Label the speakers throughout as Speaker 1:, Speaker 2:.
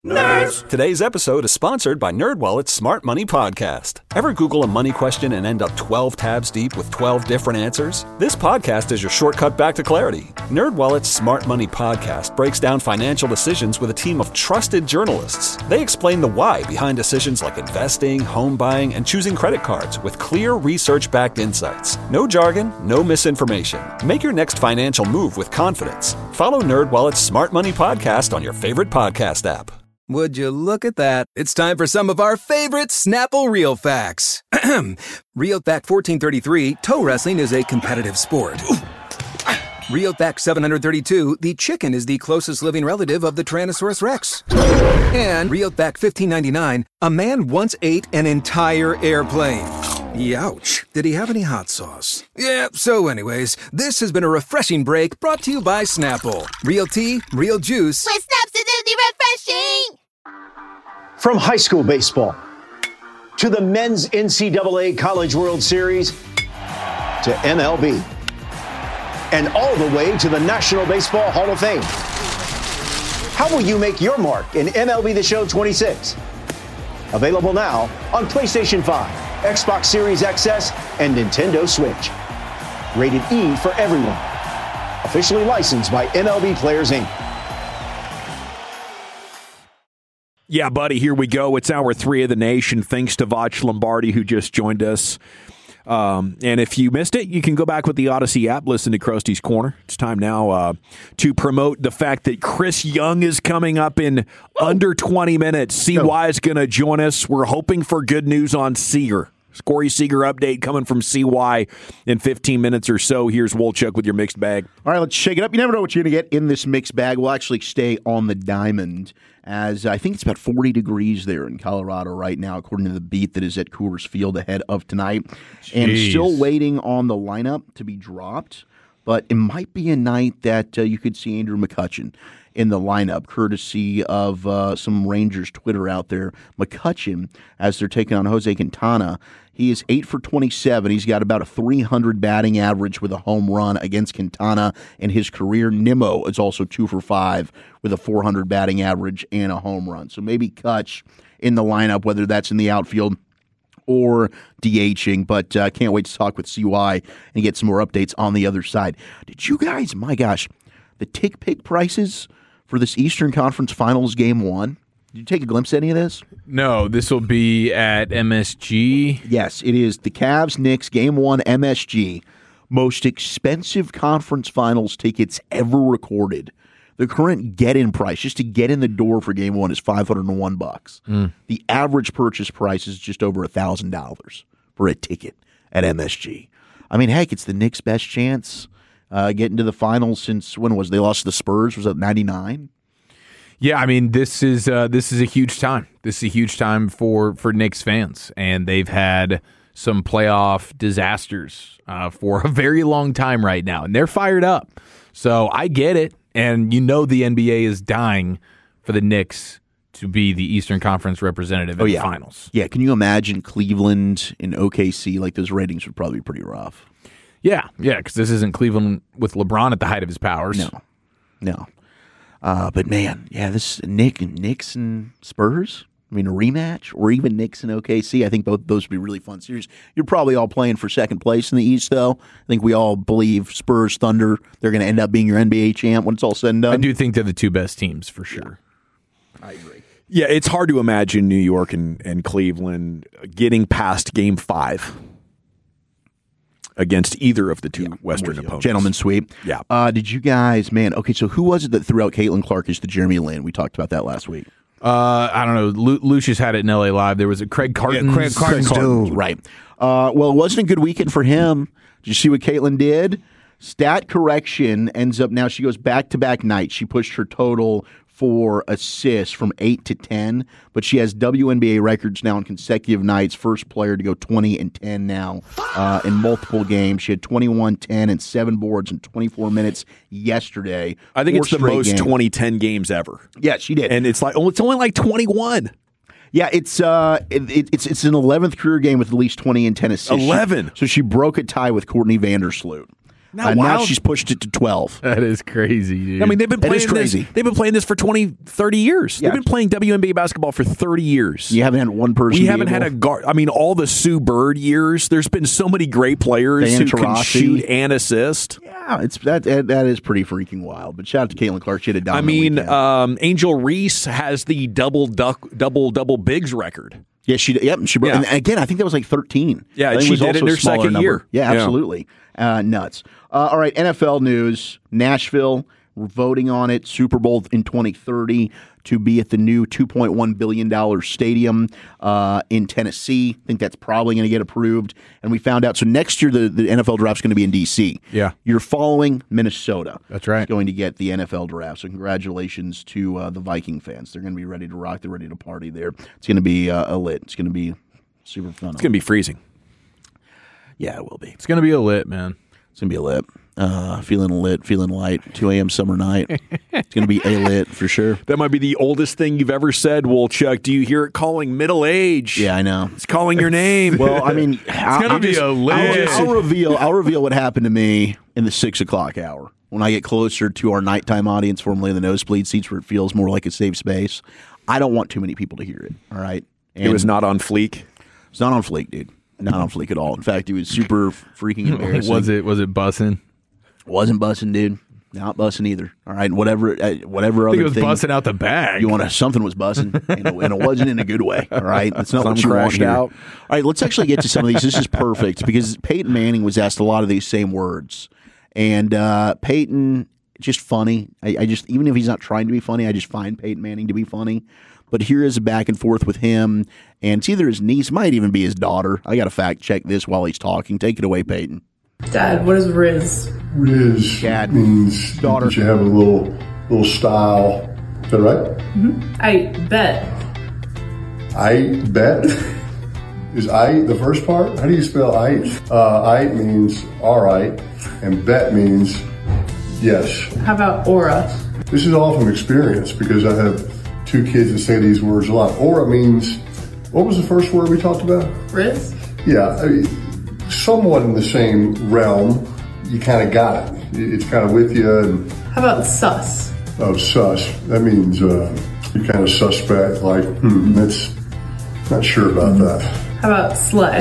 Speaker 1: Nerds! Today's episode is sponsored by NerdWallet's Smart Money Podcast. Ever Google a money question and end up 12 tabs deep with 12 different answers? This podcast is your shortcut back to clarity. NerdWallet's Smart Money Podcast breaks down financial decisions with a team of trusted journalists. They explain the why behind decisions like investing, home buying, and choosing credit cards with clear research-backed insights. No jargon, no misinformation. Make your next financial move with confidence. Follow NerdWallet's Smart Money Podcast on your favorite podcast app.
Speaker 2: Would you look at that? It's time for some of our favorite Snapple Real Facts. Real Fact 1433, toe wrestling is a competitive sport. Real Fact 732, the chicken is the closest living relative of the Tyrannosaurus Rex. And Real Fact 1599, a man once ate an entire airplane. Youch. Did he have any hot sauce? Yeah, so anyways, this has been a refreshing break brought to you by Snapple. Real tea, real juice.
Speaker 3: With Snap's acidity refreshing!
Speaker 4: From high school baseball to the men's NCAA College World Series to MLB and all the way to the National Baseball Hall of Fame. How will you make your mark in MLB The Show 26? Available now on PlayStation 5. Xbox Series XS, and Nintendo Switch. Rated E for everyone. Officially licensed by MLB Players, Inc.
Speaker 5: Yeah, buddy, here we go. It's hour 3 of the nation. Thanks to Vach Lombardi, who just joined us. And if you missed it, you can go back with the Odyssey app, listen to Krusty's Corner. It's time now to promote the fact that Chris Young is coming up in under 20 minutes. CY is going to join us. We're hoping for good news on Seager. Corey Seager update coming from CY in 15 minutes or so. Here's Wolchuk with your mixed bag.
Speaker 6: All right, let's shake it up. You never know what you're going to get in this mixed bag. We'll actually stay on the diamond, as I think it's about 40 degrees there in Colorado right now, according to the beat that is at Coors Field ahead of tonight. Jeez. And still waiting on the lineup to be dropped, but it might be a night that you could see Andrew McCutchen in the lineup, courtesy of some Rangers Twitter out there. McCutchen, as they're taking on Jose Quintana, he is 8 for 27. He's got about a 300 batting average with a home run against Quintana in his career. Nimmo is also 2 for 5 with a 400 batting average and a home run. So maybe Kutch in the lineup, whether that's in the outfield or DHing, but can't wait to talk with CY and get some more updates on the other side. Did you guys, my gosh, the tick pick prices for this Eastern Conference Finals Game 1? Did you take a glimpse at any of this?
Speaker 7: No, this will be at MSG.
Speaker 6: Yes, it is the Cavs-Knicks Game 1 MSG. Most expensive conference finals tickets ever recorded. The current get-in price, just to get in the door for Game 1, is $501. The average purchase price is just over $1,000 for a ticket at MSG. I mean, heck, it's the Knicks' best chance getting to the finals since, when was they lost to the Spurs? Was that 99?
Speaker 7: Yeah, I mean, this is a huge time. This is a huge time for Knicks fans, and they've had some playoff disasters for a very long time right now, and they're fired up. So I get it, and you know the NBA is dying for the Knicks to be the Eastern Conference representative in the finals.
Speaker 6: Yeah, can you imagine Cleveland and OKC? Like, those ratings would probably be pretty rough.
Speaker 7: Yeah, because this isn't Cleveland with LeBron at the height of his powers.
Speaker 6: No. But man, yeah, this Knicks and Spurs. I mean, a rematch, or even Knicks and OKC. I think both those would be really fun series. You're probably all playing for second place in the East, though. I think we all believe Spurs, Thunder, they're going to end up being your NBA champ when it's all said and done.
Speaker 7: I do think they're the two best teams for sure.
Speaker 6: I agree.
Speaker 5: Yeah, it's hard to imagine New York and Cleveland getting past Game 5 against either of the two Western opponents.
Speaker 6: Gentleman sweep.
Speaker 5: Yeah.
Speaker 6: Did you guys, okay, so who was it that threw out Caitlin Clark as the Jeremy Lin? We talked about that last week.
Speaker 7: I don't know. Lucius had it in LA Live. There was a Craig Carton.
Speaker 6: Craig Carton. Right. Well, it wasn't a good weekend for him. Did you see what Caitlin did? Stat correction ends up now she goes back-to-back nights. She pushed her total for assists from 8 to 10, but she has WNBA records now in consecutive nights. First player to go 20 and 10 now in multiple games. She had 21, 10, and 7 boards in 24 minutes yesterday.
Speaker 5: I think it's the most 20-10 games ever.
Speaker 6: Yeah, she did.
Speaker 5: And it's only like 21.
Speaker 6: Yeah, it's an 11th career game with at least 20 and 10 assists.
Speaker 5: 11.
Speaker 6: So she broke a tie with Courtney Vandersloot. Now she's pushed it to 12.
Speaker 7: That is crazy, dude.
Speaker 5: I mean, they've been
Speaker 6: That is
Speaker 5: playing this.
Speaker 6: crazy.
Speaker 5: They've been playing this for 20, 30 years.
Speaker 6: Yeah.
Speaker 5: They've been playing WNBA basketball for 30 years.
Speaker 6: You haven't had one person.
Speaker 5: We haven't had a guard. I mean, all the Sue Bird years. There's been so many great players
Speaker 6: Diana
Speaker 5: who can
Speaker 6: Taurasi.
Speaker 5: shoot and assist.
Speaker 6: Yeah, that is pretty freaking wild. But shout out to Caitlin Clark. She had a dominant weekend.
Speaker 5: Angel Reese has the double bigs record.
Speaker 6: Yeah, she broke.
Speaker 5: Yeah.
Speaker 6: And again, I think that was like 13.
Speaker 5: Yeah,
Speaker 6: I think
Speaker 5: she
Speaker 6: it was
Speaker 5: did
Speaker 6: also
Speaker 5: it in her
Speaker 6: a smaller
Speaker 5: second
Speaker 6: number.
Speaker 5: year.
Speaker 6: Yeah,
Speaker 5: Yeah.
Speaker 6: absolutely. Nuts. All right, NFL news. Nashville, we're voting on it. Super Bowl in 2030 to be at the new $2.1 billion stadium in Tennessee. I think that's probably going to get approved. And we found out. So next year, the NFL draft's going to be in D.C.
Speaker 7: Yeah.
Speaker 6: You're following Minnesota.
Speaker 7: That's right.
Speaker 6: It's going to get the NFL draft. So congratulations to the Viking fans. They're going to be ready to rock. They're ready to party there. It's going to be lit. It's going to be super fun.
Speaker 5: It's going to be freezing.
Speaker 6: Yeah, it will be.
Speaker 7: It's going to be a lit, man.
Speaker 6: It's going to be a lit. Feeling lit, feeling light. 2 a.m. summer night. It's going to be a lit for sure.
Speaker 5: That might be the oldest thing you've ever said, Wolchuk. Do you hear it calling middle age?
Speaker 6: Yeah, I know.
Speaker 5: It's calling your name.
Speaker 6: Well, I mean,
Speaker 7: gonna be a lit.
Speaker 6: I'll reveal what happened to me in the 6 o'clock hour when I get closer to our nighttime audience, formerly the nosebleed seats, where it feels more like a safe space. I don't want too many people to hear it. All right,
Speaker 5: It was not on fleek.
Speaker 6: It's not on fleek, dude. Not on fleek at all. In fact, it was super freaking embarrassing.
Speaker 7: Was it bussing?
Speaker 6: Wasn't bussing, dude. Not bussing either. All right, whatever
Speaker 7: I think
Speaker 6: other
Speaker 7: it was
Speaker 6: thing.
Speaker 7: bussing out the bag.
Speaker 6: Something was bussing, and it wasn't in a good way. All right, that's not what
Speaker 5: Some
Speaker 6: you want
Speaker 5: crashed
Speaker 6: here.
Speaker 5: out.
Speaker 6: All right, let's actually get to some of these. This is perfect because Peyton Manning was asked a lot of these same words, and Peyton just funny. I just, even if he's not trying to be funny, I just find Peyton Manning to be funny. But here is a back and forth with him, and it's either his niece, might even be his daughter. I got to fact check this while he's talking. Take it away, Peyton.
Speaker 8: Dad, what is Riz?
Speaker 9: Riz
Speaker 6: Dad.
Speaker 9: means
Speaker 6: Daughter.
Speaker 9: that you have a little style. Is that right?
Speaker 8: I bet.
Speaker 9: I bet. Is I the first part? How do you spell I? I means all right, and bet means yes.
Speaker 8: How about aura?
Speaker 9: This is all from experience because I have 2 kids that say these words a lot. Aura means, what was the first word we talked about?
Speaker 8: Riz?
Speaker 9: Yeah, I mean, somewhat in the same realm. You kind of got it. It's kind of with you. And
Speaker 8: How about sus?
Speaker 9: sus. That means you're kind of suspect. Like, that's not sure about that.
Speaker 8: How about slay?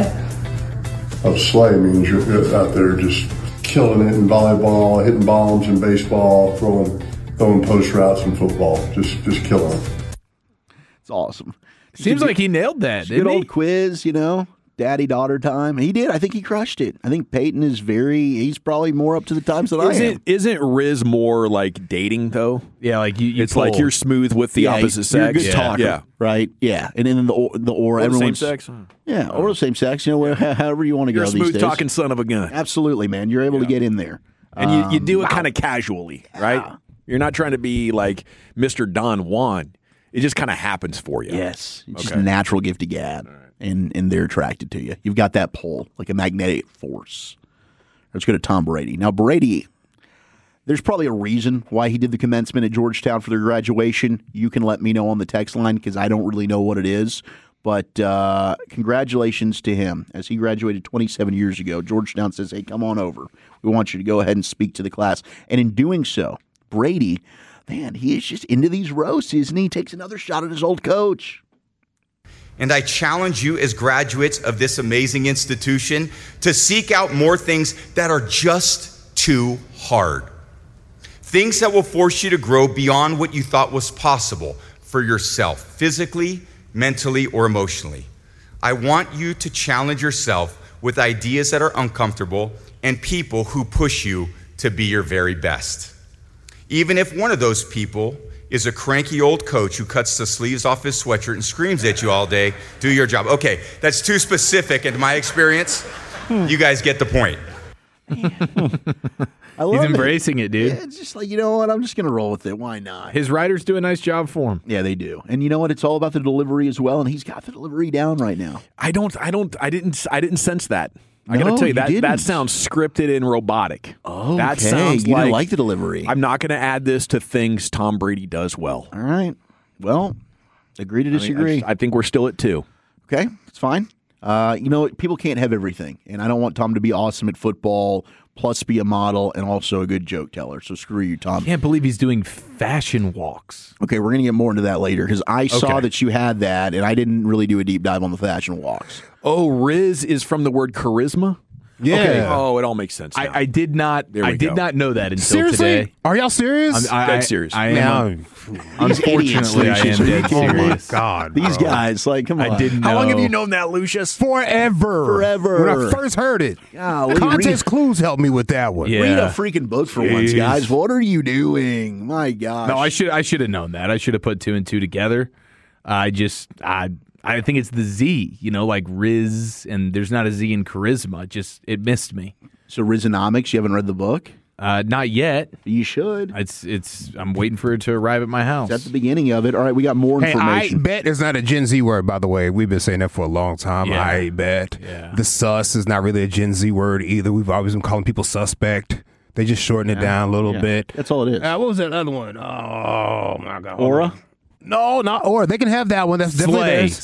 Speaker 9: Slay means you're out there just killing it in volleyball, hitting bombs in baseball, throwing post routes in football. Just killing it.
Speaker 6: It's awesome.
Speaker 7: Seems like he nailed that,
Speaker 6: Good
Speaker 7: didn't he?
Speaker 6: old quiz, daddy-daughter time. He did. I think he crushed it. I think Peyton is he's probably more up to the times than I am.
Speaker 5: Isn't Riz more like dating, though?
Speaker 7: Yeah, like you
Speaker 5: It's like you're smooth with the opposite
Speaker 6: You're a
Speaker 5: sex.
Speaker 6: good talker,
Speaker 5: Yeah.
Speaker 6: right? Yeah. And then the aura,
Speaker 5: Or the same
Speaker 6: everyone's
Speaker 5: sex.
Speaker 6: Yeah, or the same sex. However you want to
Speaker 5: You're
Speaker 6: go
Speaker 5: a
Speaker 6: these days.
Speaker 5: smooth talking son of a gun.
Speaker 6: Absolutely, man. You're able to get in there.
Speaker 5: And you do it kind of casually, right? You're not trying to be like Mr. Don Juan. It just kind of happens for you.
Speaker 6: Yes. It's just a natural gift of gab. And they're attracted to you. You've got that pull, like a magnetic force. Let's go to Tom Brady. Now, Brady, there's probably a reason why he did the commencement at Georgetown for their graduation. You can let me know on the text line because I don't really know what it is. But congratulations to him. As he graduated 27 years ago, Georgetown says, hey, come on over. We want you to go ahead and speak to the class. And in doing so, Brady, man, he is just into these roasts, isn't he? He takes another shot at his old coach.
Speaker 10: And I challenge you as graduates of this amazing institution to seek out more things that are just too hard. Things that will force you to grow beyond what you thought was possible for yourself, physically, mentally, or emotionally. I want you to challenge yourself with ideas that are uncomfortable and people who push you to be your very best. Even if one of those people is a cranky old coach who cuts the sleeves off his sweatshirt and screams at you all day, do your job. Okay, that's too specific in my experience. You guys get the point.
Speaker 7: He's embracing it, dude.
Speaker 6: Yeah, it's just like, you know what? I'm just going to roll with it. Why not?
Speaker 7: His writers do a nice job for him.
Speaker 6: Yeah, they do. And you know what? It's all about the delivery as well. And he's got the delivery down right now.
Speaker 5: I didn't sense that. I
Speaker 6: No,
Speaker 5: got to tell you,
Speaker 6: you
Speaker 5: that
Speaker 6: didn't.
Speaker 5: sounds scripted and robotic.
Speaker 6: Oh,
Speaker 5: that sounds
Speaker 6: you didn't like the delivery.
Speaker 5: I'm not going to add this to things Tom Brady does well.
Speaker 6: All right. Well, agree to disagree.
Speaker 5: I think we're still at 2.
Speaker 6: Okay, it's fine. People can't have everything, and I don't want Tom to be awesome at football, plus be a model, and also a good joke teller. So screw you, Tom.
Speaker 7: I can't believe he's doing fashion walks.
Speaker 6: Okay, we're going to get more into that later, because I saw that you had that, and I didn't really do a deep dive on the fashion walks.
Speaker 5: Oh, Riz is from the word charisma?
Speaker 6: Yeah.
Speaker 5: Okay. Oh, it all makes sense now.
Speaker 7: I did not know that until
Speaker 11: Seriously?
Speaker 7: today.
Speaker 11: Are y'all serious?
Speaker 5: I'm dead serious.
Speaker 7: I am. Unfortunately, I am dead
Speaker 11: Oh, my
Speaker 7: serious.
Speaker 11: God.
Speaker 6: These guys, come on.
Speaker 7: I didn't know.
Speaker 5: How long have you known that, Lucius?
Speaker 11: Forever.
Speaker 6: When
Speaker 11: I first heard it.
Speaker 6: Golly,
Speaker 11: Context clues helped me with that one.
Speaker 7: Yeah.
Speaker 6: Read a freaking book for once, guys. What are you doing? My gosh.
Speaker 7: No, I should have known that. I should have put two and two together. I think it's the Z, like Riz, and there's not a Z in charisma. It missed me.
Speaker 6: So Rizonomics, you haven't read the book?
Speaker 7: Not yet.
Speaker 6: You should.
Speaker 7: I'm waiting for it to arrive at my house.
Speaker 6: That's the beginning of it. All right, we got more information.
Speaker 11: I bet is not a Gen Z word, by the way. We've been saying that for a long time.
Speaker 7: Yeah.
Speaker 11: I bet.
Speaker 7: Yeah.
Speaker 11: The sus is not really a Gen Z word either. We've always been calling people suspect. They just shorten it down a little bit.
Speaker 6: That's all it is.
Speaker 11: What was that other one? Oh, my God.
Speaker 6: Aura?
Speaker 11: No, not Aura. They can have that one. That's definitely theirs.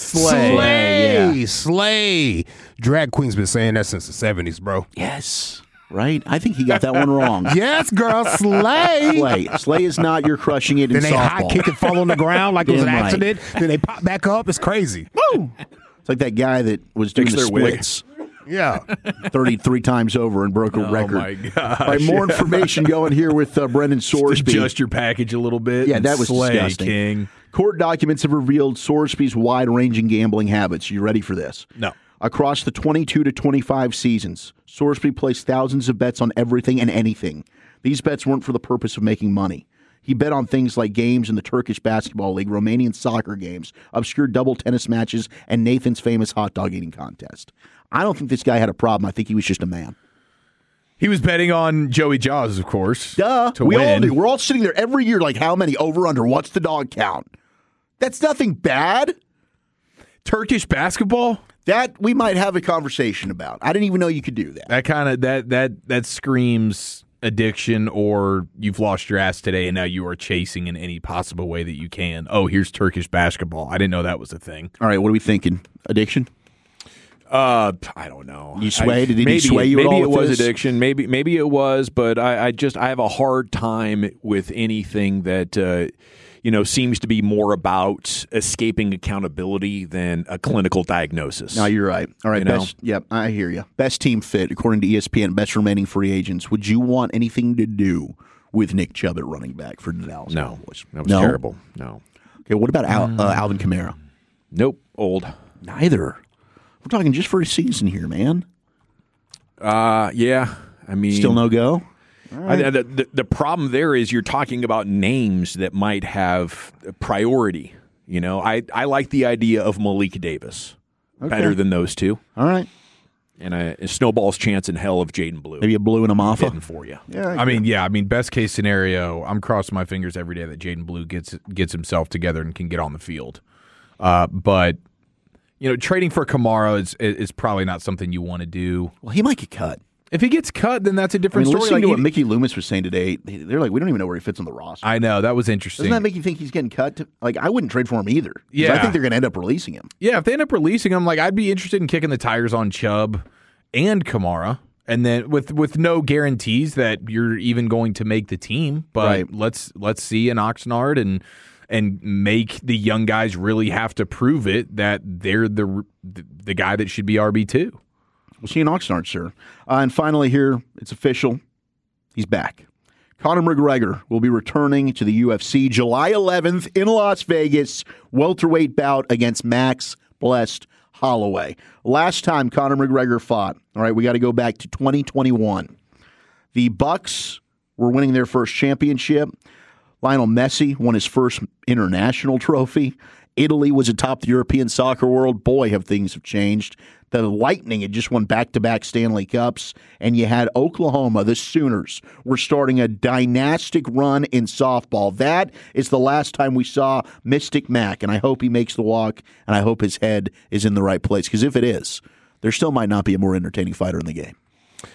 Speaker 11: Slay. Drag queen's been saying that since the 70s, bro.
Speaker 6: Yes. Right? I think he got that one wrong.
Speaker 11: Yes, girl. Slay.
Speaker 6: Slay is not you're crushing it in
Speaker 11: then they
Speaker 6: softball.
Speaker 11: high kick and fall on the ground like it was an
Speaker 6: Damn right.
Speaker 11: accident. Then they pop back up. It's crazy.
Speaker 6: Woo! It's like that guy that was doing the
Speaker 5: their wig.
Speaker 6: splits
Speaker 11: Yeah.
Speaker 6: 33 times over and broke a record.
Speaker 5: my gosh.
Speaker 6: All right, more information going here with Brendan Sorsby.
Speaker 5: Adjust your package a little bit.
Speaker 6: Yeah,
Speaker 5: and
Speaker 6: that was
Speaker 5: slay,
Speaker 6: disgusting.
Speaker 5: King.
Speaker 6: Court documents have revealed Sorsby's wide-ranging gambling habits. You ready for this?
Speaker 5: No.
Speaker 6: Across the 22 to 25 seasons, Sorsby placed thousands of bets on everything and anything. These bets weren't for the purpose of making money. He bet on things like games in the Turkish Basketball League, Romanian soccer games, obscure double tennis matches, and Nathan's famous hot dog eating contest. I don't think this guy had a problem. I think he was just a man.
Speaker 7: He was betting on Joey Jaws, of course.
Speaker 6: Duh.
Speaker 7: To
Speaker 6: We
Speaker 7: win.
Speaker 6: all do. We're all sitting there every year like, how many over, under, what's the dog count? That's nothing bad.
Speaker 7: Turkish basketball?
Speaker 6: That we might have a conversation about. I didn't even know you could do that.
Speaker 7: That kind of that screams addiction, or you've lost your ass today and now you are chasing in any possible way that you can. Oh, here's Turkish basketball. I didn't know that was a thing.
Speaker 6: All right, what are we thinking? Addiction?
Speaker 5: I don't know.
Speaker 6: You swayed? Did he
Speaker 5: maybe,
Speaker 6: sway you at
Speaker 5: Maybe
Speaker 6: all
Speaker 5: it
Speaker 6: with
Speaker 5: was
Speaker 6: this?
Speaker 5: addiction. Maybe it was, but I have a hard time with anything that seems to be more about escaping accountability than a clinical diagnosis.
Speaker 6: No, you're right. All right, yep, I hear you. Best team fit, according to ESPN, best remaining free agents. Would you want anything to do with Nick Chubb at running back for the Dallas Cowboys?
Speaker 5: That was terrible. No.
Speaker 6: Okay, what about Alvin Kamara?
Speaker 5: Nope. Old.
Speaker 6: Neither. We're talking just for a season here, man.
Speaker 5: Yeah. I mean,
Speaker 6: Still no go?
Speaker 5: The problem there is you're talking about names that might have priority. I like the idea of Malik Davis better than those two.
Speaker 6: All right.
Speaker 5: And a snowball's chance in hell of Jaden Blue.
Speaker 6: Maybe a Blue and a Maffa
Speaker 5: hitting for you.
Speaker 6: Yeah.
Speaker 7: I mean, best case scenario, I'm crossing my fingers every day that Jaden Blue gets himself together and can get on the field. But trading for Kamara is probably not something you want to do.
Speaker 6: Well, he might get cut.
Speaker 7: If he gets cut, then that's a different story.
Speaker 6: Listening to what Mickey Loomis was saying today, they're like, we don't even know where he fits on the roster.
Speaker 7: I know, that was interesting.
Speaker 6: Doesn't that make you think he's getting cut? I wouldn't trade for him either.
Speaker 7: Yeah.
Speaker 6: I think they're going to end up releasing him.
Speaker 7: Yeah, if they end up releasing him, I'd be interested in kicking the tires on Chubb and Kamara, and then with no guarantees that you're even going to make the team. But let's see an Oxnard and make the young guys really have to prove it that they're the guy that should be RB2.
Speaker 6: We'll see you in Oxnard, sir. And finally here, it's official. He's back. Conor McGregor will be returning to the UFC July 11th in Las Vegas, welterweight bout against Max Blessed Holloway. Last time Conor McGregor fought, all right, we got to go back to 2021. The Bucks were winning their first championship. Lionel Messi won his first international trophy. Italy was atop the European soccer world. Boy, have things have changed. The Lightning had just won back-to-back Stanley Cups, and you had Oklahoma, the Sooners, were starting a dynastic run in softball. That is the last time we saw Mystic Mac, and I hope he makes the walk, and I hope his head is in the right place, because if it is, there still might not be a more entertaining fighter in the game.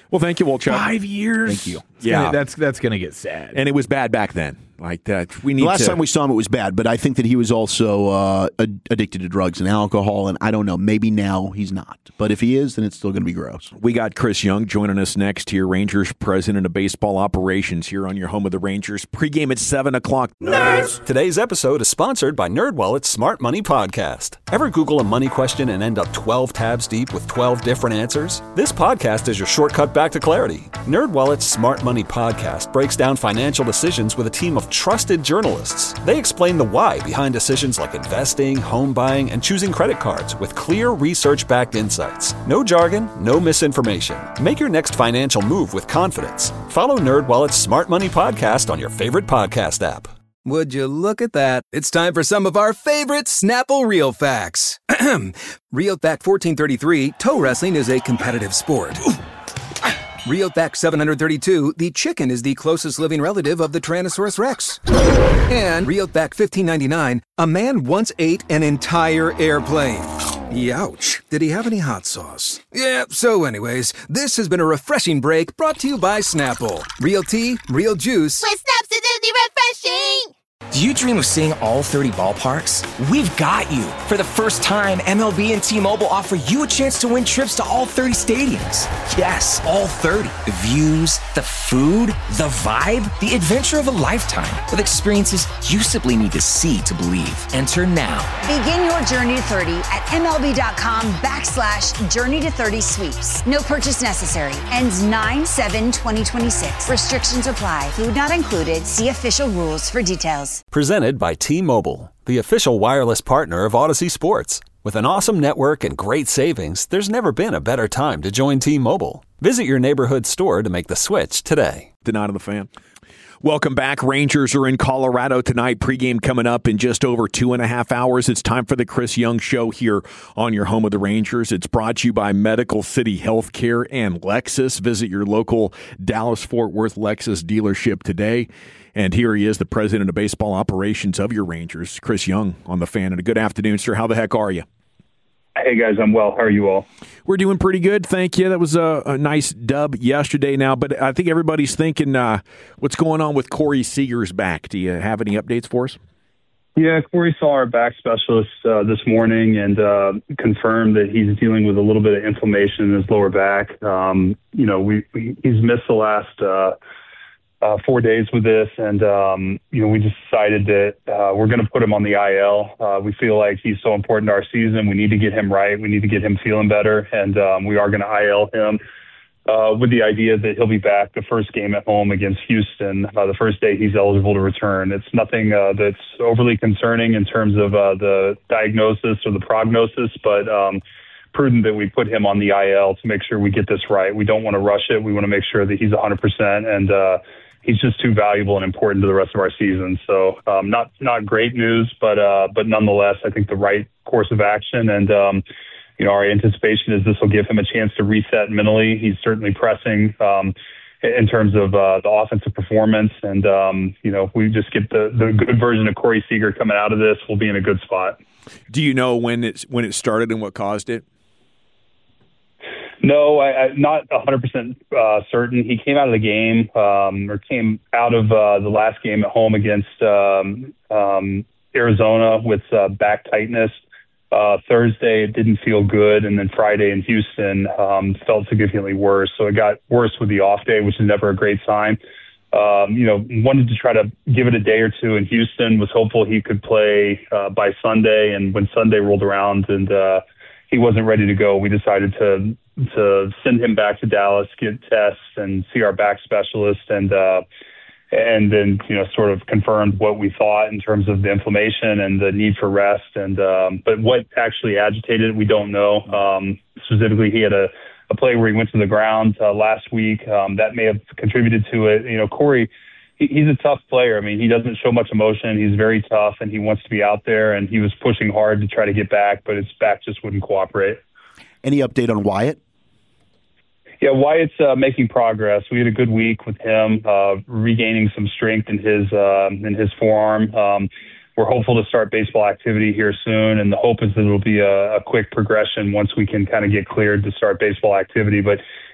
Speaker 5: Well, thank you, Wolchuk.
Speaker 7: 5 years.
Speaker 6: Thank you.
Speaker 7: That's going to get sad.
Speaker 5: And it was bad back then. Like that, we need.
Speaker 6: The last time we saw him, it was bad. But I think that he was also addicted to drugs and alcohol. And I don't know. Maybe now he's not. But if he is, then it's still going to be gross.
Speaker 5: We got Chris Young joining us next here, Rangers president of baseball operations here on your home of the Rangers. Pregame at 7:00.
Speaker 1: Nerds! Today's episode is sponsored by NerdWallet's Smart Money Podcast. Ever Google a money question and end up 12 tabs deep with 12 different answers? This podcast is your shortcut back to clarity. NerdWallet's Smart Money Podcast breaks down financial decisions with a team of trusted journalists. They explain the why behind decisions like investing, home buying, and choosing credit cards with clear research-backed insights. No jargon, no misinformation. Make your next financial move with confidence. Follow NerdWallet's Smart Money Podcast on your favorite podcast app.
Speaker 2: Would you look at that? It's time for some of our favorite Snapple Real Facts. Real Fact 1433, toe wrestling is a competitive sport. Real Fact 732, the chicken is the closest living relative of the Tyrannosaurus Rex. And Real Fact 1599, a man once ate an entire airplane. Youch. Did he have any hot sauce? Yeah, so anyways, this has been a refreshing break brought to you by Snapple. Real tea, real juice.
Speaker 3: With Snapsidity refreshing!
Speaker 12: Do you dream of seeing all 30 ballparks? We've got you. For the first time, MLB and T-Mobile offer you a chance to win trips to all 30 stadiums. Yes, all 30. The views, the food, the vibe, the adventure of a lifetime. With experiences you simply need to see to believe. Enter now.
Speaker 13: Begin your journey to 30 at MLB.com/Journey to 30 sweeps. No purchase necessary. Ends 9/7/2026. Restrictions apply. Food not included. See official rules for details.
Speaker 1: Presented by T-Mobile, the official wireless partner of Odyssey Sports. With an awesome network and great savings, there's never been a better time to join T-Mobile. Visit your neighborhood store to make the switch today.
Speaker 5: Denied of the fan. Welcome back. Rangers are in Colorado tonight. Pregame coming up in just over 2.5 hours. It's time for the Chris Young Show here on your home of the Rangers. It's brought to you by Medical City Healthcare and Lexus. Visit your local Dallas-Fort Worth Lexus dealership today. And here he is, the president of baseball operations of your Rangers, Chris Young, on the fan. And a good afternoon, sir. How the heck are you?
Speaker 14: Hey, guys. I'm well. How are you all?
Speaker 5: We're doing pretty good, thank you. That was a nice dub yesterday now, but I think everybody's thinking what's going on with Corey Seager's back. Do you have any updates for us?
Speaker 14: Yeah, Corey saw our back specialist this morning and confirmed that he's dealing with a little bit of inflammation in his lower back. He's missed the last 4 days with this, and we just decided that we're going to put him on the IL. We feel like he's so important to our season. We need to get him right. We need to get him feeling better, and we are going to IL him with the idea that he'll be back the first game at home against Houston, the first day he's eligible to return. It's nothing that's overly concerning in terms of the diagnosis or the prognosis, but prudent that we put him on the IL to make sure we get this right. We don't want to rush it. We want to make sure that he's 100%, and he's just too valuable and important to the rest of our season. So not great news, but nonetheless, I think the right course of action. And our anticipation is this will give him a chance to reset mentally. He's certainly pressing in terms of the offensive performance, and we just get the good version of Corey Seager coming out of this. We'll be in a good spot.
Speaker 5: Do you know when it started and what caused it?
Speaker 14: No, I'm not 100% certain. He came out of the game or came out of the last game at home against Arizona with back tightness. Thursday, it didn't feel good. And then Friday in Houston felt significantly worse. So it got worse with the off day, which is never a great sign. Wanted to try to give it a day or two in Houston, was hopeful he could play by Sunday. And when Sunday rolled around and he wasn't ready to go, we decided to send him back to Dallas, get tests, and see our back specialist, and then sort of confirmed what we thought in terms of the inflammation and the need for rest. And but what actually agitated it, we don't know. Specifically, he had a play where he went to the ground last week. That may have contributed to it. Corey, he's a tough player. I mean, he doesn't show much emotion. He's very tough, and he wants to be out there. And he was pushing hard to try to get back, but his back just wouldn't cooperate.
Speaker 6: Any update on Wyatt?
Speaker 14: Yeah, Wyatt's making progress. We had a good week with him, regaining some strength in his forearm. We're hopeful to start baseball activity here soon, and the hope is that it'll be a quick progression once we can kind of get cleared to start baseball activity. But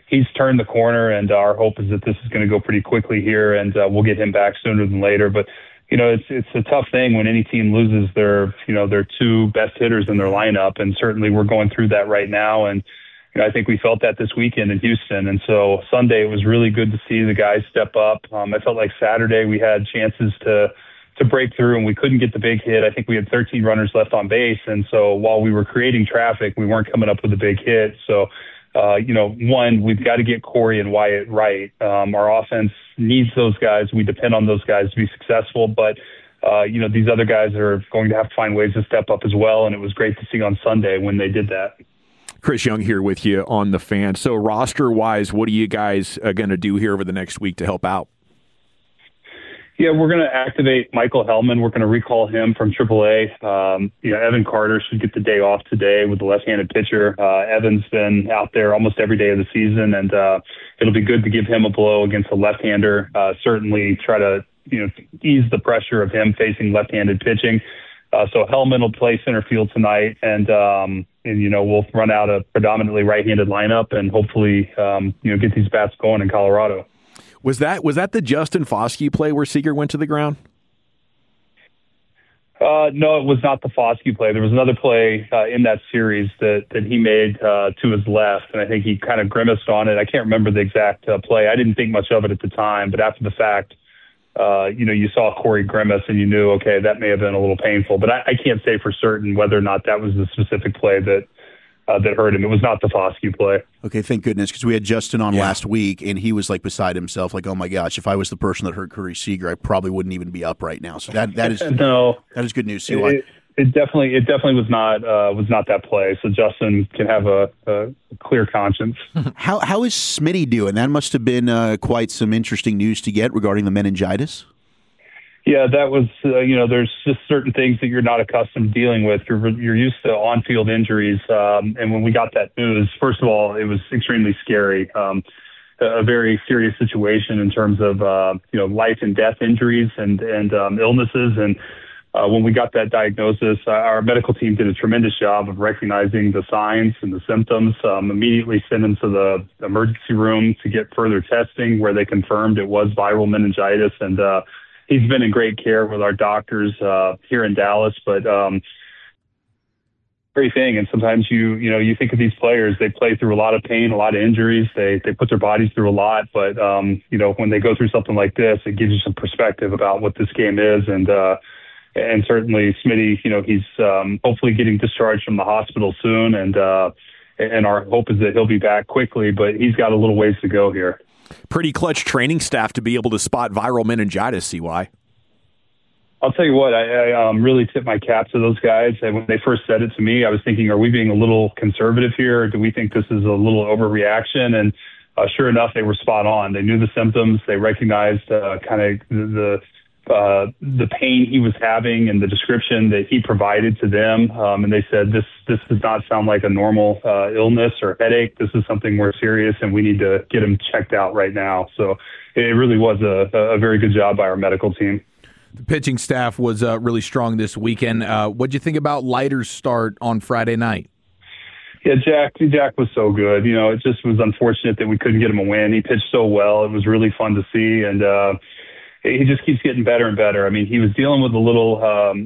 Speaker 14: he's turned the corner, and our hope is that this is going to go pretty quickly here, and we'll get him back sooner than later. But it's a tough thing when any team loses their two best hitters in their lineup, and certainly we're going through that right now. And I think we felt that this weekend in Houston. And so Sunday, it was really good to see the guys step up. I felt like Saturday we had chances to break through, and we couldn't get the big hit. I think we had 13 runners left on base. And so while we were creating traffic, we weren't coming up with a big hit. So, one, we've got to get Corey and Wyatt right. Our offense needs those guys. We depend on those guys to be successful. But, these other guys are going to have to find ways to step up as well. And it was great to see on Sunday when they did that.
Speaker 5: Chris Young here with you on the Fan. So roster-wise, what are you guys going to do here over the next week to help out?
Speaker 14: Yeah, we're going to activate Michael Hellman. We're going to recall him from AAA. Evan Carter should get the day off today with the left-handed pitcher. Evan's been out there almost every day of the season, and it'll be good to give him a blow against a left-hander. Certainly try to ease the pressure of him facing left-handed pitching. So Hellman will play center field tonight, and we'll run out a predominantly right-handed lineup and hopefully get these bats going in Colorado.
Speaker 5: Was that the Justin Foskey play where Seager went to the ground?
Speaker 14: No, it was not the Foskey play. There was another play in that series that he made to his left, and I think he kind of grimaced on it. I can't remember the exact play. I didn't think much of it at the time, but after the fact, you saw Corey grimace and you knew, okay, that may have been a little painful. But I can't say for certain whether or not that was the specific play that hurt him. It was not the Foskey play.
Speaker 6: Okay, thank goodness, because we had Justin on last week, and he was like beside himself, like, oh my gosh, if I was the person that hurt Corey Seager, I probably wouldn't even be up right now. So that is
Speaker 14: no,
Speaker 6: that is good news.
Speaker 14: It definitely was not that play. So Justin can have a clear conscience.
Speaker 6: How is Smitty doing? That must have been quite some interesting news to get regarding the meningitis.
Speaker 14: Yeah, that was, there's just certain things that you're not accustomed to dealing with. You're used to on-field injuries. And when we got that news, first of all, it was extremely scary. A very serious situation in terms of, life and death injuries and illnesses. And when we got that diagnosis, our medical team did a tremendous job of recognizing the signs and the symptoms, immediately sent him to the emergency room to get further testing where they confirmed it was viral meningitis. And, he's been in great care with our doctors here in Dallas, but great thing. And sometimes you think of these players, they play through a lot of pain, a lot of injuries. They put their bodies through a lot, but when they go through something like this, it gives you some perspective about what this game is. And certainly Smitty, he's hopefully getting discharged from the hospital soon, and our hope is that he'll be back quickly, but he's got a little ways to go here.
Speaker 5: Pretty clutch training staff to be able to spot viral meningitis, CY.
Speaker 14: I'll tell you what, I really tip my cap to those guys. And when they first said it to me, I was thinking, are we being a little conservative here? Or do we think this is a little overreaction? And sure enough, they were spot on. They knew the symptoms. They recognized kind of the pain he was having and the description that he provided to them. And they said, this does not sound like a normal illness or headache. This is something more serious, and we need to get him checked out right now. So it really was a very good job by our medical team.
Speaker 7: The pitching staff was really strong this weekend. What'd you think about Leiter's start on Friday night?
Speaker 14: Yeah, Jack was so good. It just was unfortunate that we couldn't get him a win. He pitched so well. It was really fun to see, and he just keeps getting better and better. I mean, he was dealing with a little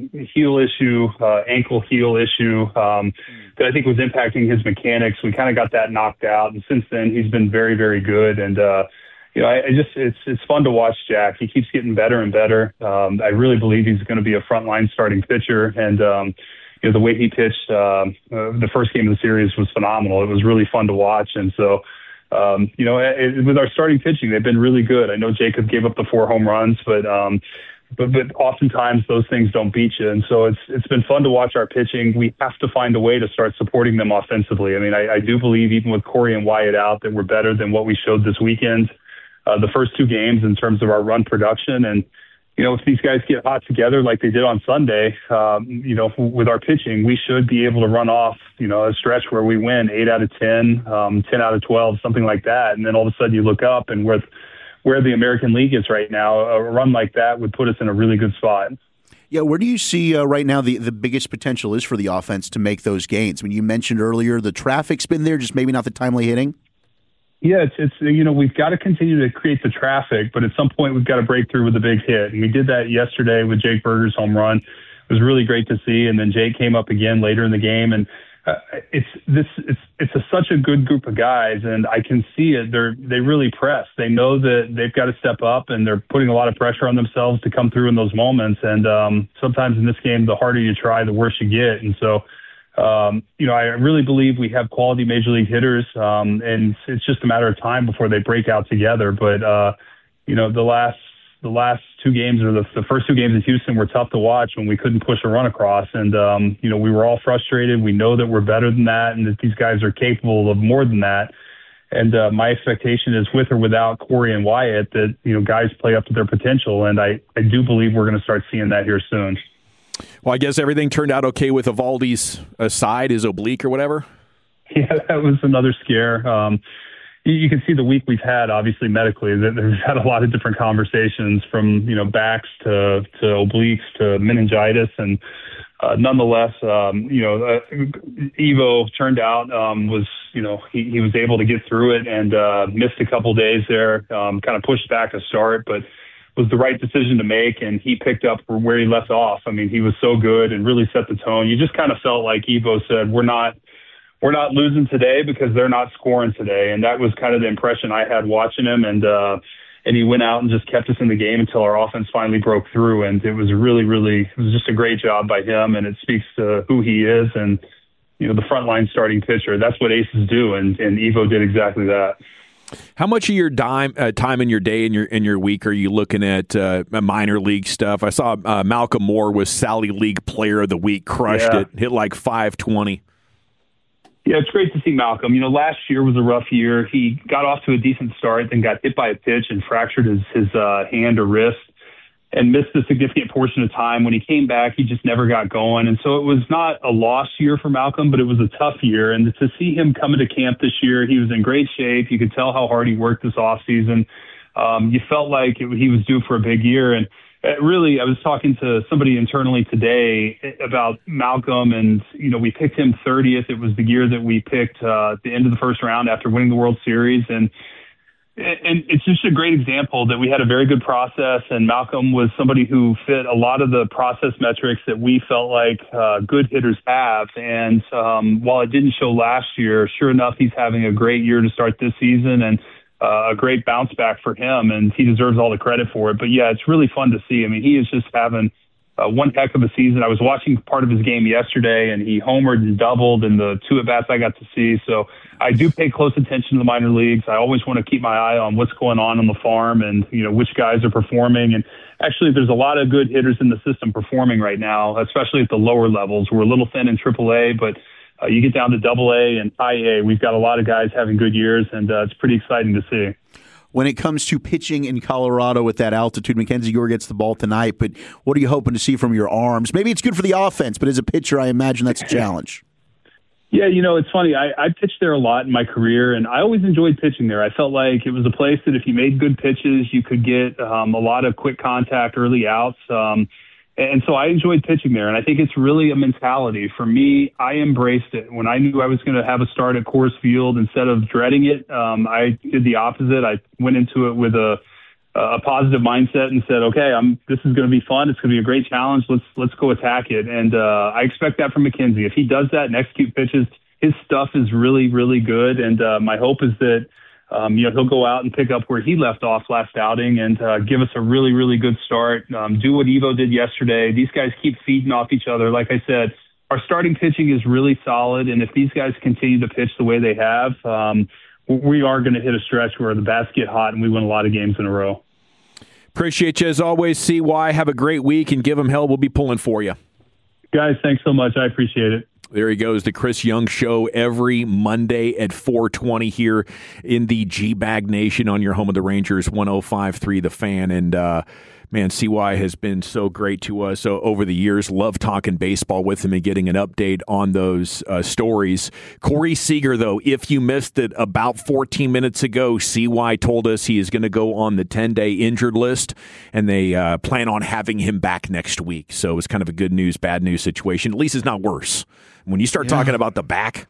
Speaker 14: ankle heel issue that I think was impacting his mechanics. We kind of got that knocked out, and since then he's been very, very good. And it's fun to watch Jack. He keeps getting better and better. I really believe he's going to be a frontline starting pitcher, and the way he pitched the first game of the series was phenomenal. It was really fun to watch, and so. With our starting pitching, they've been really good. I know Jacob gave up the 4 home runs, but oftentimes those things don't beat you. And so it's been fun to watch our pitching. We have to find a way to start supporting them offensively. I mean, I do believe even with Corey and Wyatt out that we're better than what we showed this weekend, the first 2 games in terms of our run production. And, if these guys get hot together like they did on Sunday, with our pitching, we should be able to run off, a stretch where we win 8 out of 10, 10 out of 12, something like that. And then all of a sudden you look up, and with where the American League is right now, a run like that would put us in a really good spot.
Speaker 6: Yeah, where do you see right now the biggest potential is for the offense to make those gains? I mean, you mentioned earlier the traffic's been there, just maybe not the timely hitting.
Speaker 14: Yeah, it's we've got to continue to create the traffic, but at some point we've got to break through with a big hit. And we did that yesterday with Jake Berger's home run. It was really great to see. And then Jake came up again later in the game. And it's such a good group of guys, and I can see it. They really press. They know that they've got to step up, and they're putting a lot of pressure on themselves to come through in those moments. And sometimes in this game, the harder you try, the worse you get. And so, I really believe we have quality major league hitters, and it's just a matter of time before they break out together. But the last two games, or the first two games in Houston, were tough to watch when we couldn't push a run across. And, we were all frustrated. We know that we're better than that and that these guys are capable of more than that. And my expectation is, with or without Corey and Wyatt, that, guys play up to their potential. And I do believe we're going to start seeing that here soon.
Speaker 5: Well, I guess everything turned out okay with Eovaldi's side, his oblique or whatever.
Speaker 14: Yeah, that was another scare. You can see the week we've had, obviously, medically, that we've had a lot of different conversations, from, backs to obliques to meningitis. And nonetheless, Evo turned out, he was able to get through it and missed a couple days there, kind of pushed back a start, but was the right decision to make. And he picked up where he left off. I mean, he was so good and really set the tone. You just kind of felt like Evo said, we're not losing today because they're not scoring today. And that was kind of the impression I had watching him. And he went out and just kept us in the game until our offense finally broke through. And it was it was just a great job by him. And it speaks to who he is and, the frontline starting pitcher. That's what aces do. And Evo did exactly that.
Speaker 5: How much of your time in your day and your week are you looking at minor league stuff? I saw Malcolm Moore was Sally League Player of the Week, crushed it, hit like 520.
Speaker 14: Yeah, it's great to see Malcolm. Last year was a rough year. He got off to a decent start, then got hit by a pitch and fractured his hand or wrist and missed a significant portion of time. When he came back, he just never got going. And so it was not a lost year for Malcolm, but it was a tough year. And to see him come into camp this year, he was in great shape. You could tell how hard he worked this offseason. You felt like he was due for a big year. And really, I was talking to somebody internally today about Malcolm, and, we picked him 30th. It was the year that we picked at the end of the first round after winning the World Series. And it's just a great example that we had a very good process, and Malcolm was somebody who fit a lot of the process metrics that we felt like good hitters have. And while it didn't show last year, sure enough, he's having a great year to start this season, and a great bounce back for him, and he deserves all the credit for it. But yeah, it's really fun to see. I mean, he is just having one heck of a season. I was watching part of his game yesterday, and he homered and doubled in the two at-bats I got to see. So I do pay close attention to the minor leagues. I always want to keep my eye on what's going on the farm and, which guys are performing. And actually, there's a lot of good hitters in the system performing right now, especially at the lower levels. We're a little thin in AAA, but you get down to AA and high A, we've got a lot of guys having good years, and it's pretty exciting to see.
Speaker 6: When it comes to pitching in Colorado at that altitude, Mackenzie Gore gets the ball tonight, but what are you hoping to see from your arms? Maybe it's good for the offense, but as a pitcher, I imagine that's a challenge.
Speaker 14: Yeah, it's funny. I pitched there a lot in my career, and I always enjoyed pitching there. I felt like it was a place that if you made good pitches, you could get a lot of quick contact, early outs. And so I enjoyed pitching there, and I think it's really a mentality. For me, I embraced it. When I knew I was going to have a start at Coors Field, instead of dreading it, I did the opposite. I went into it with a positive mindset and said, okay, this is going to be fun. It's going to be a great challenge. Let's go attack it. And I expect that from Mackenzie. If he does that and execute pitches, his stuff is really, really good. And my hope is that he'll go out and pick up where he left off last outing and give us a really, really good start. Do what Evo did yesterday. These guys keep feeding off each other. Like I said, our starting pitching is really solid, and if these guys continue to pitch the way they have, we are going to hit a stretch where the bats get hot and we win a lot of games in a row.
Speaker 5: Appreciate you as always, CY. Have a great week, and give them hell. We'll be pulling for you.
Speaker 14: Guys, thanks so much. I appreciate it.
Speaker 5: There he goes, the Chris Young Show every Monday at 4:20 here in the G-Bag Nation on your home of the Rangers, 105.3 The Fan. And, man, CY has been so great to us over the years. Love talking baseball with him and getting an update on those stories. Corey Seager, though, if you missed it about 14 minutes ago, CY told us he is going to go on the 10-day injured list, and they plan on having him back next week. So it was kind of a good news, bad news situation. At least it's not worse. When you start talking about the back,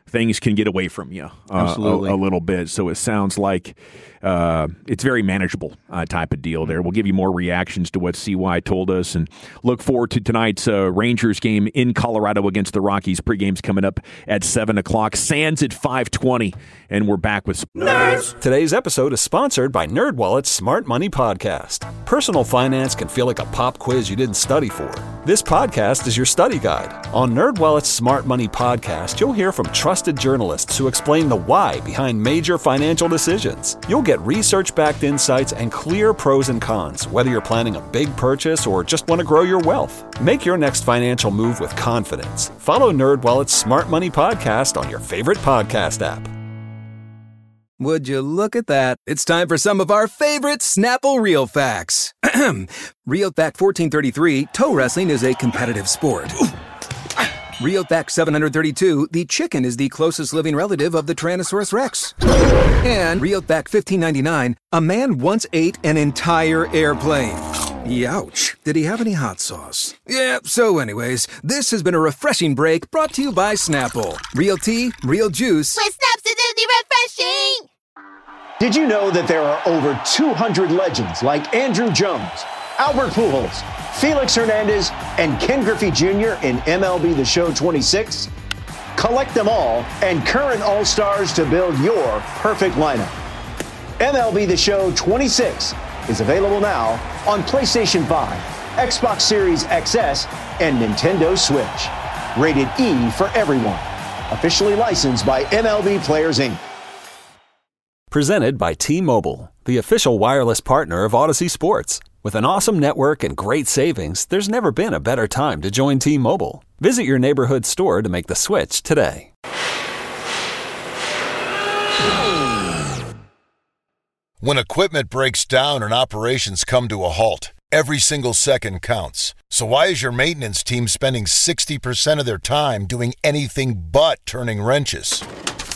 Speaker 5: things can get away from you a little bit. So it sounds like it's very manageable type of deal there. We'll give you more reactions to what CY told us, and look forward to tonight's Rangers game in Colorado against the Rockies. Pregame's coming up at 7 o'clock. Sands at 5:20, and we're back with
Speaker 1: Nerds. Today's episode is sponsored by NerdWallet's Smart Money Podcast. Personal finance can feel like a pop quiz you didn't study for. This podcast is your study guide. On NerdWallet's Smart Money Podcast, you'll hear from trusted journalists who explain the why behind major financial decisions. You'll get research-backed insights and clear pros and cons, whether you're planning a big purchase or just want to grow your wealth. Make your next financial move with confidence. Follow NerdWallet's Smart Money Podcast on your favorite podcast app.
Speaker 2: Would you look at that? It's time for some of our favorite Snapple Real Facts. Real Fact 1433, toe wrestling is a competitive sport. Real Fact 732, the chicken is the closest living relative of the Tyrannosaurus Rex. And Real Fact 1599, a man once ate an entire airplane. Youch. Did he have any hot sauce? Yeah, so anyways, this has been a refreshing break brought to you by Snapple. Real tea, real juice.
Speaker 3: With Snaps, it's refreshing!
Speaker 4: Did you know that there are over 200 legends like Andrew Jones, Albert Pujols, Felix Hernandez, and Ken Griffey Jr. in MLB The Show 26? Collect them all and current All-Stars to build your perfect lineup. MLB The Show 26 is available now on PlayStation 5, Xbox Series XS, and Nintendo Switch. Rated E for everyone. Officially licensed by MLB Players, Inc.
Speaker 1: Presented by T-Mobile, the official wireless partner of Odyssey Sports. With an awesome network and great savings, there's never been a better time to join T-Mobile. Visit your neighborhood store to make the switch today.
Speaker 15: When equipment breaks down and operations come to a halt, every single second counts. So why is your maintenance team spending 60% of their time doing anything but turning wrenches?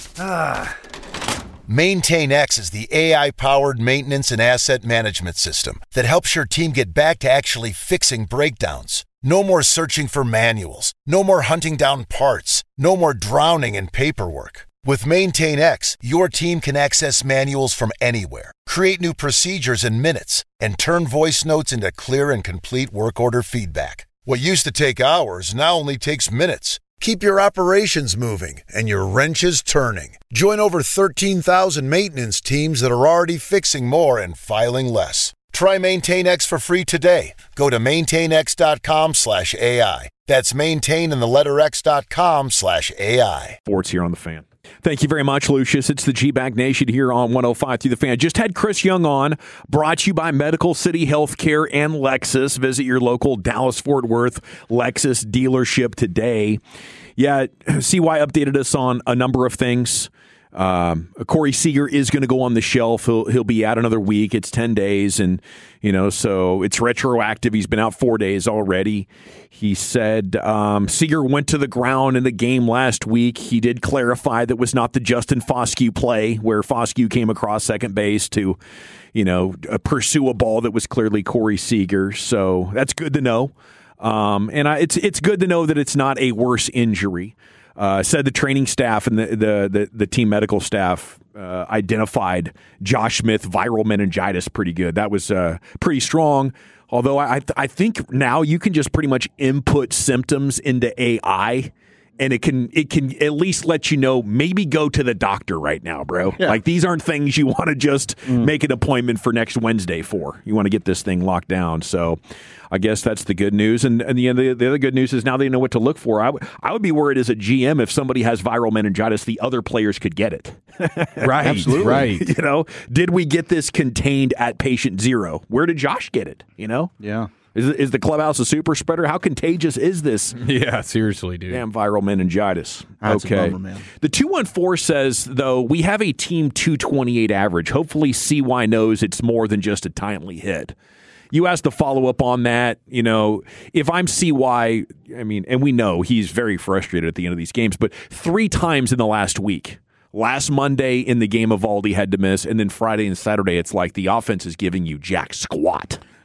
Speaker 15: MaintainX is the AI-powered maintenance and asset management system that helps your team get back to actually fixing breakdowns. No more searching for manuals. No more hunting down parts. No more drowning in paperwork. With MaintainX, your team can access manuals from anywhere, create new procedures in minutes, and turn voice notes into clear and complete work order feedback. What used to take hours now only takes minutes. Keep your operations moving and your wrenches turning. Join over 13,000 maintenance teams that are already fixing more and filing less. Try MaintainX for free today. Go to maintainx.com/AI. That's maintain and the letter x.com/AI.
Speaker 5: Sports here on The Fan. Thank you very much, Lucius. It's the G-Bag Nation here on 105 through The Fan. Just had Chris Young on, brought to you by Medical City Healthcare and Lexus. Visit your local Dallas-Fort Worth Lexus dealership today. Yeah, CY updated us on a number of things. Corey Seager is going to go on the shelf. He'll be out another week. It's 10 days, and so it's retroactive. He's been out 4 days already. He said Seager went to the ground in the game last week. He did clarify that was not the Justin Foscue play where Foscue came across second base to, pursue a ball that was clearly Corey Seager. So that's good to know. And it's good to know that it's not a worse injury. Said the training staff and the team medical staff identified Josh Smith viral meningitis pretty good. That was pretty strong. Although I think now you can just pretty much input symptoms into AI, and it can at least let you know, maybe go to the doctor right now, bro. Yeah. Like, these aren't things you want to just make an appointment for next Wednesday for. You want to get this thing locked down. So I guess that's the good news. And the other good news is now they know what to look for. I would be worried as a GM if somebody has viral meningitis, the other players could get it.
Speaker 7: Right. Absolutely. Right.
Speaker 5: Did we get this contained at patient zero? Where did Josh get it?
Speaker 6: Yeah.
Speaker 5: Is the clubhouse a super spreader? How contagious is this?
Speaker 7: Yeah, seriously, dude.
Speaker 5: Damn viral meningitis.
Speaker 6: That's
Speaker 5: okay.
Speaker 6: a bummer, man.
Speaker 5: The 214 says, though, we have a team 228 average. Hopefully CY knows it's more than just a timely hit. You asked the follow-up on that. If I'm CY, and we know he's very frustrated at the end of these games, but 3 times in the last week. Last Monday in the game, Eovaldi had to miss, and then Friday and Saturday, it's like the offense is giving you jack squat.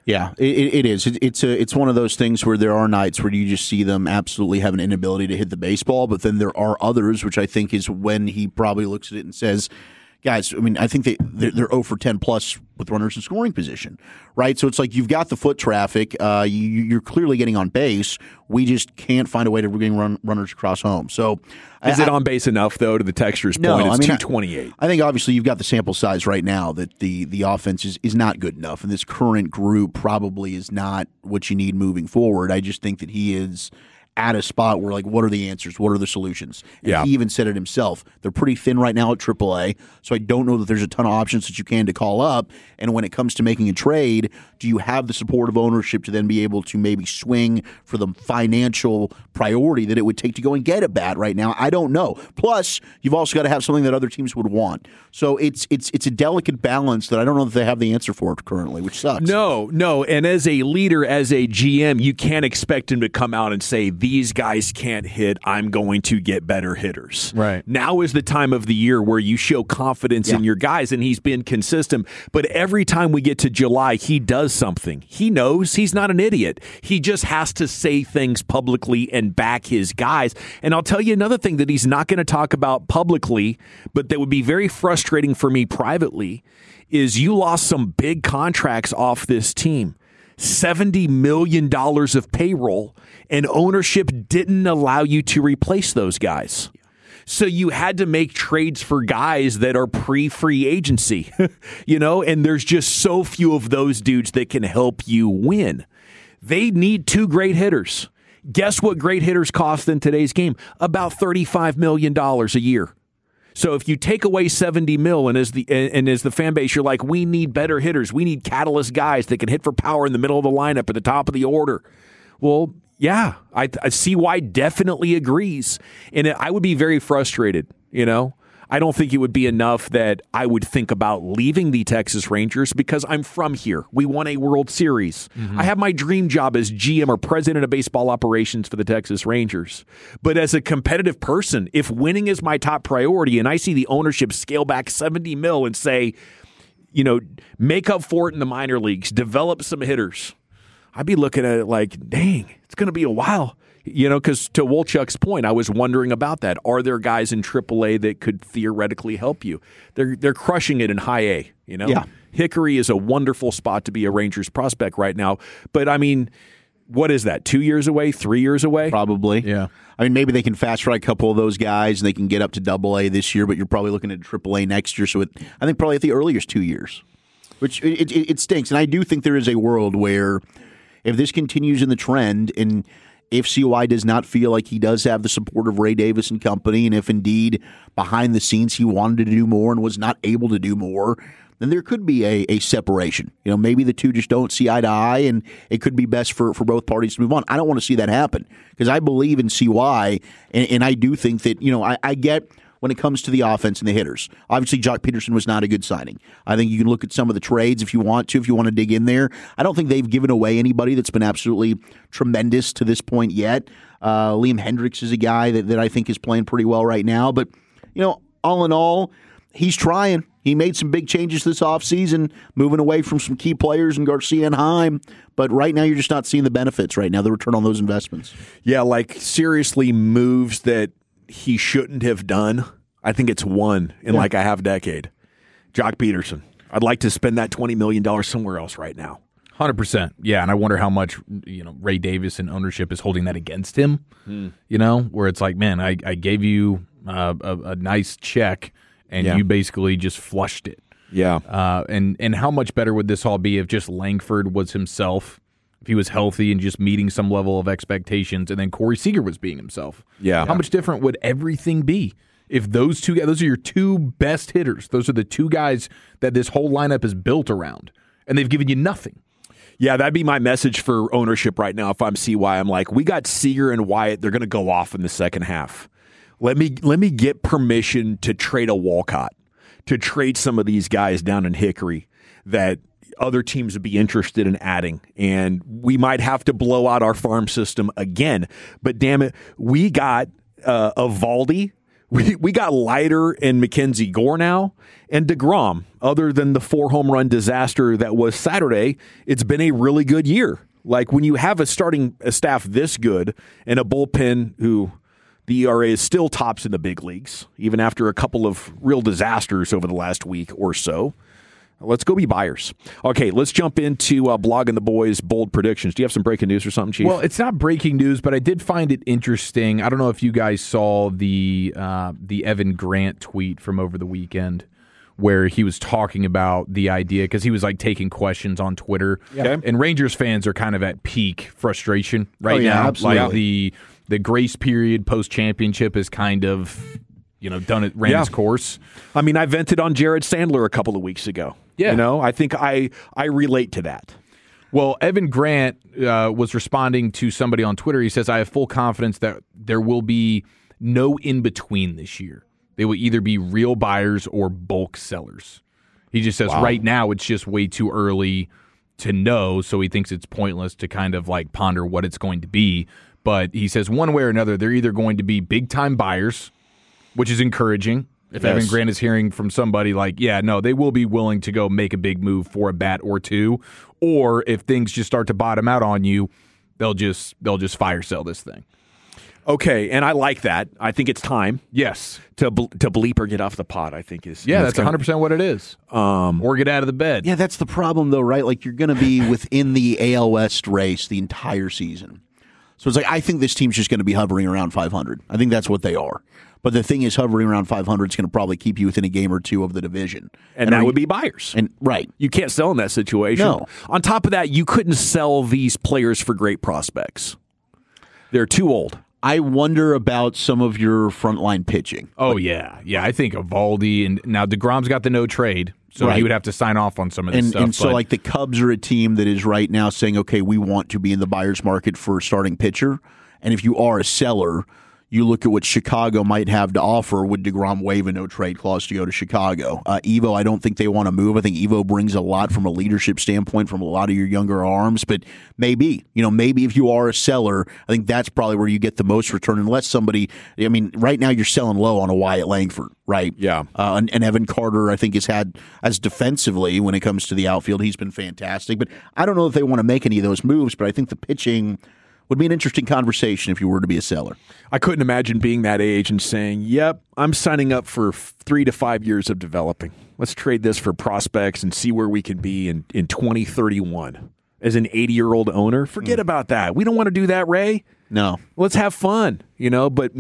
Speaker 6: Yeah, it is. It's one of those things where there are nights where you just see them absolutely have an inability to hit the baseball, but then there are others, which I think is when he probably looks at it and says, guys, I mean, I think they're 0 for 10 plus with runners in scoring position, right? So it's like you've got the foot traffic. You're clearly getting on base. We just can't find a way to bring runners across home. So
Speaker 5: is it on base enough, though, to the texture's point? It's 228.
Speaker 6: I think obviously you've got the sample size right now that the offense is not good enough, and this current group probably is not what you need moving forward. I just think that he is at a spot where, like, what are the answers? What are the solutions? And he even said it himself. They're pretty thin right now at AAA, so I don't know that there's a ton of options that you can to call up. And when it comes to making a trade, do you have the support of ownership to then be able to maybe swing for the financial priority that it would take to go and get a bat right now? I don't know. Plus, you've also got to have something that other teams would want. So it's a delicate balance that I don't know that they have the answer for currently, which sucks.
Speaker 5: No. And as a leader, as a GM, you can't expect him to come out and say, these guys can't hit, I'm going to get better hitters.
Speaker 7: Right.
Speaker 5: Now is the time of the year where you show confidence in your guys, and he's been consistent. But every time we get to July, he does something. He knows he's not an idiot. He just has to say things publicly and back his guys. And I'll tell you another thing that he's not going to talk about publicly, but that would be very frustrating for me privately, is you lost some big contracts off this team. $70 million of payroll, and ownership didn't allow you to replace those guys. So you had to make trades for guys that are pre-free agency, and there's just so few of those dudes that can help you win. They need 2 great hitters. Guess what great hitters cost in today's game? About $35 million a year. So if you take away $70 million, and as the fan base, you're like, we need better hitters. We need catalyst guys that can hit for power in the middle of the lineup at the top of the order. Well, yeah, I see why definitely agrees. And I would be very frustrated, I don't think it would be enough that I would think about leaving the Texas Rangers because I'm from here. We won a World Series. Mm-hmm. I have my dream job as GM or president of baseball operations for the Texas Rangers. But as a competitive person, if winning is my top priority and I see the ownership scale back $70 million and say, make up for it in the minor leagues, develop some hitters, I'd be looking at it like, dang, it's going to be a while. Because to Wolchuk's point, I was wondering about that. Are there guys in AAA that could theoretically help you? They're crushing it in high A,
Speaker 6: Yeah.
Speaker 5: Hickory is a wonderful spot to be a Rangers prospect right now. But, I mean, what is that, 2 years away, 3 years away?
Speaker 6: Probably.
Speaker 7: Yeah.
Speaker 6: I mean, maybe they can fast track a couple of those guys and they can get up to AA this year, but you're probably looking at AAA next year. So I think probably at the earliest 2 years, which it stinks. And I do think there is a world where if this continues in the trend and if COI does not feel like he does have the support of Ray Davis and company, and if indeed behind the scenes he wanted to do more and was not able to do more, then there could be a separation. Maybe the two just don't see eye to eye, and it could be best for both parties to move on. I don't want to see that happen because I believe in CY, and I do think that, I get when it comes to the offense and the hitters. Obviously, Jock Peterson was not a good signing. I think you can look at some of the trades if you want to dig in there. I don't think they've given away anybody that's been absolutely tremendous to this point yet. Liam Hendriks is a guy that I think is playing pretty well right now. But, all in all, he's trying. He made some big changes this offseason, moving away from some key players in Garcia and Heim. But right now, you're just not seeing the benefits right now, the return on those investments.
Speaker 5: Yeah, like seriously moves that he shouldn't have done. I think it's one in like a half decade. Jock Peterson. I'd like to spend that $20 million somewhere else right now.
Speaker 7: 100%. Yeah, and I wonder how much Ray Davis and ownership is holding that against him. Where it's like, man, I gave you a nice check and you basically just flushed it.
Speaker 5: Yeah.
Speaker 7: And how much better would this all be if just Langford was himself? If he was healthy and just meeting some level of expectations, and then Corey Seager was being himself.
Speaker 5: Yeah.
Speaker 7: How much different would everything be if those are your 2 best hitters? Those are the 2 guys that this whole lineup is built around, and they've given you nothing.
Speaker 5: Yeah, that'd be my message for ownership right now if I'm CY. I'm like, we got Seager and Wyatt. They're going to go off in the second half. Let me get permission to trade a Walcott, to trade some of these guys down in Hickory that other teams would be interested in adding, and we might have to blow out our farm system again. But damn it, we got Evaldi, we got Leiter and Mackenzie Gore now, and DeGrom. Other than the 4 home run disaster that was Saturday, it's been a really good year. Like when you have a staff this good and a bullpen who the ERA is still tops in the big leagues, even after a couple of real disasters over the last week or so. Let's go be buyers. Okay, let's jump into Blogging the Boys' bold predictions. Do you have some breaking news or something, Chief?
Speaker 7: Well, it's not breaking news, but I did find it interesting. I don't know if you guys saw the Evan Grant tweet from over the weekend where he was talking about the idea, because he was like taking questions on Twitter.
Speaker 5: Yeah.
Speaker 7: And Rangers fans are kind of at peak frustration right now.
Speaker 6: Absolutely.
Speaker 7: Like the grace period post-championship is kind of, ran its course.
Speaker 5: I mean, I vented on Jared Sandler a couple of weeks ago.
Speaker 7: Yeah.
Speaker 5: I think I relate to that.
Speaker 7: Well, Evan Grant was responding to somebody on Twitter. He says, I have full confidence that there will be no in-between this year. They will either be real buyers or bulk sellers. He just says right now it's just way too early to know, so he thinks it's pointless to kind of like ponder what it's going to be. But he says one way or another, they're either going to be big-time buyers, which is encouraging. If Evan Grant is hearing from somebody like, they will be willing to go make a big move for a bat or two, or if things just start to bottom out on you, they'll just fire sell this thing.
Speaker 5: Okay, and I like that. I think it's time.
Speaker 7: Yes.
Speaker 5: To bleep or get off the pot, I think is.
Speaker 7: That's 100% what it is. Or get out of the bed.
Speaker 6: Yeah, that's the problem, though, right? Like, you're going to be within the AL West race the entire season. So it's like, I think this team's just going to be hovering around 500. I think that's what they are. But the thing is, hovering around 500 is going to probably keep you within a game or two of the division.
Speaker 5: And that would be buyers.
Speaker 6: And right.
Speaker 5: You can't sell in that situation.
Speaker 6: No.
Speaker 5: On top of that, you couldn't sell these players for great prospects. They're too old.
Speaker 6: I wonder about some of your frontline pitching.
Speaker 7: Oh, yeah. Yeah, I think Evaldi, and now DeGrom's got the no trade, so he would have to sign off on some of this stuff.
Speaker 6: And so, like, the Cubs are a team that is right now saying, okay, we want to be in the buyer's market for a starting pitcher. And if you are a seller, you look at what Chicago might have to offer. Would DeGrom waive a no-trade clause to go to Chicago? Evo, I don't think they want to move. I think Evo brings a lot from a leadership standpoint from a lot of your younger arms, but maybe if you are a seller, I think that's probably where you get the most return, unless somebody, right now you're selling low on a Wyatt Langford, right?
Speaker 5: Yeah.
Speaker 6: And Evan Carter, I think, has had, as defensively when it comes to the outfield, he's been fantastic, but I don't know if they want to make any of those moves, but I think the pitching would be an interesting conversation if you were to be a seller.
Speaker 5: I couldn't imagine being that age and saying, yep, I'm signing up for 3 to 5 years of developing. Let's trade this for prospects and see where we can be in 2031. As an 80-year-old owner, forget about that. We don't want to do that, Ray.
Speaker 6: No.
Speaker 5: Let's have fun, but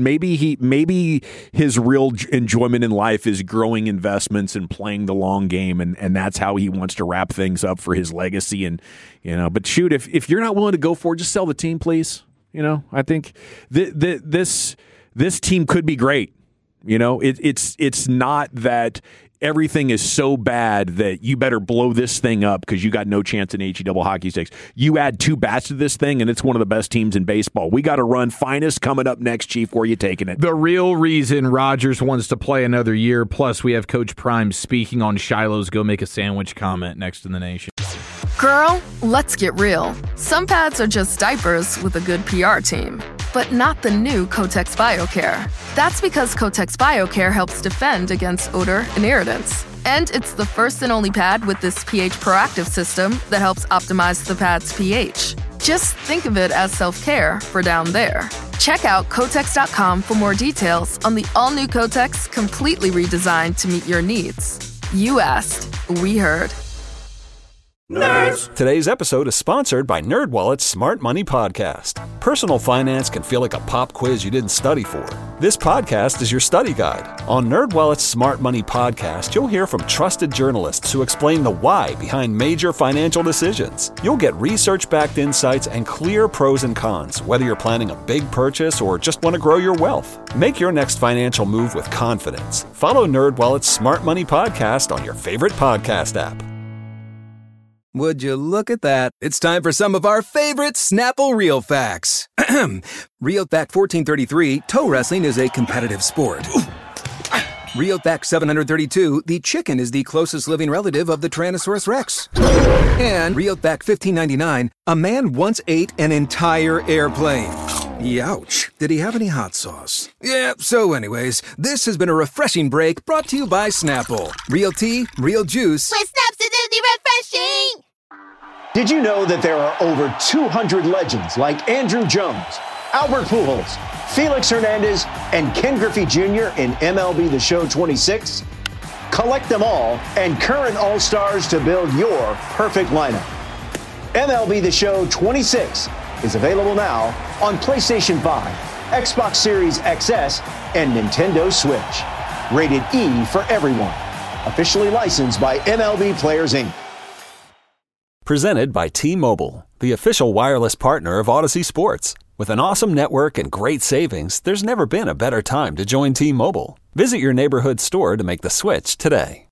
Speaker 5: maybe his real enjoyment in life is growing investments and playing the long game, and that's how he wants to wrap things up for his legacy. And but shoot, if you're not willing to go for it, just sell the team, please. I think this team could be great. It's not that everything is so bad that you better blow this thing up because you got no chance in HE double hockey sticks. You add 2 bats to this thing, and it's one of the best teams in baseball. We got to run finest coming up next, Chief. Where are you taking it?
Speaker 7: The real reason Rodgers wants to play another year, plus we have Coach Prime speaking on Shiloh's Go Make a Sandwich comment next in the nation.
Speaker 16: Girl, let's get real. Some pads are just diapers with a good PR team. But not the new Kotex BioCare. That's because Kotex BioCare helps defend against odor and irritants. And it's the first and only pad with this pH proactive system that helps optimize the pad's pH. Just think of it as self-care for down there. Check out Kotex.com for more details on the all-new Kotex, completely redesigned to meet your needs. You asked, we heard.
Speaker 1: Nerds! Today's episode is sponsored by NerdWallet's Smart Money Podcast. Personal finance can feel like a pop quiz you didn't study for. This podcast is your study guide. On NerdWallet's Smart Money Podcast, you'll hear from trusted journalists who explain the why behind major financial decisions. You'll get research-backed insights and clear pros and cons, whether you're planning a big purchase or just want to grow your wealth. Make your next financial move with confidence. Follow NerdWallet's Smart Money Podcast on your favorite podcast app.
Speaker 2: Would you look at that? It's time for some of our favorite Snapple Real Facts. Real Fact 1433, toe wrestling is a competitive sport. Real Fact 732, the chicken is the closest living relative of the Tyrannosaurus Rex. And Real Fact 1599, a man once ate an entire airplane. Youch. Did he have any hot sauce? Yeah, so anyways, this has been a refreshing break brought to you by Snapple. Real tea, real juice.
Speaker 3: With Snapsidity refreshing!
Speaker 4: Did you know that there are over 200 legends like Andrew Jones, Albert Pujols, Felix Hernandez, and Ken Griffey Jr. in MLB The Show 26? Collect them all and current All-Stars to build your perfect lineup. MLB The Show 26 is available now on PlayStation 5, Xbox Series XS, and Nintendo Switch. Rated E for everyone. Officially licensed by MLB Players, Inc.
Speaker 1: Presented by T-Mobile, the official wireless partner of Odyssey Sports. With an awesome network and great savings, there's never been a better time to join T-Mobile. Visit your neighborhood store to make the switch today.